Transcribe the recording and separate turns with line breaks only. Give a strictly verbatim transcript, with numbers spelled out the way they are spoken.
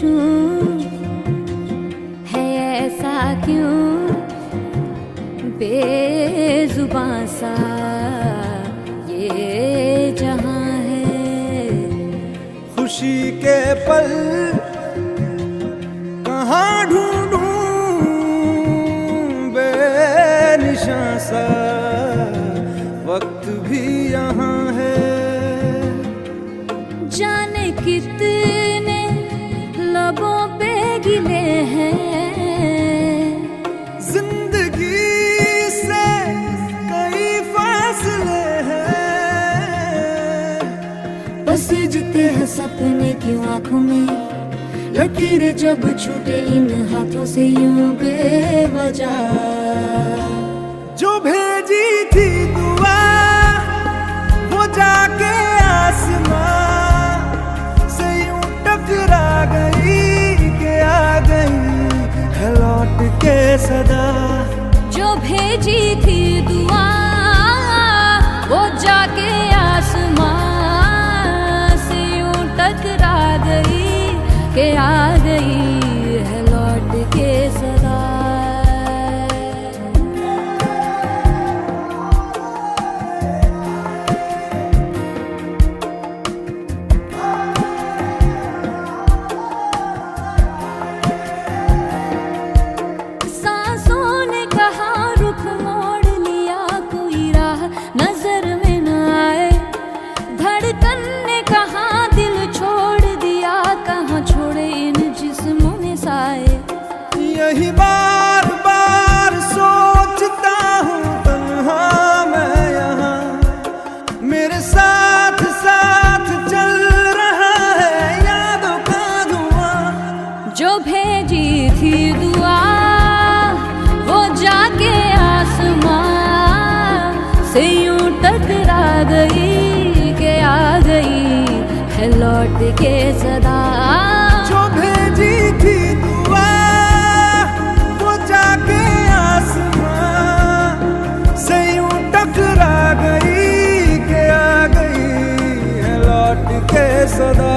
पूछूं है ऐसा क्यों बेजुबां सा ये जहां है।
खुशी के पल कहाँ ढूंढूं बेनिशां सा वक्त भी यहाँ है।
जाने कितने लबों पे गिले हैं
जिंदगी से कई फासले हैं।
बस जीते हैं सपने की आंखों में लकीरें जब छूटे इन हाथों से यूं बेवजह।
जो भेजी थी दुआ वो जाके आसमां से यूं टकरा गई कि आ गई है लौट के सदा।
जो भेजी थी दुआ वो जाके आसमां से यूं टकरा गई कि आ गई है लौट के सदा। नजर में न आए धड़कन ने कहाँ दिल छोड़ दिया, कहाँ छोड़े इन जिस्मों ने साए।
यही बार बार सोचता हूँ तन्हा मैं यहाँ, मेरे साथ साथ चल रहा है यादों का धुआं।
जो भेजी थी दुआ वो जाके आसमां से यूं टकरा गई कि आ गई है लौट के सदा।
जो भेजी थी दुआ वो जाके आसमां से यूं टकरा गई कि आ गई है लौट के सदा।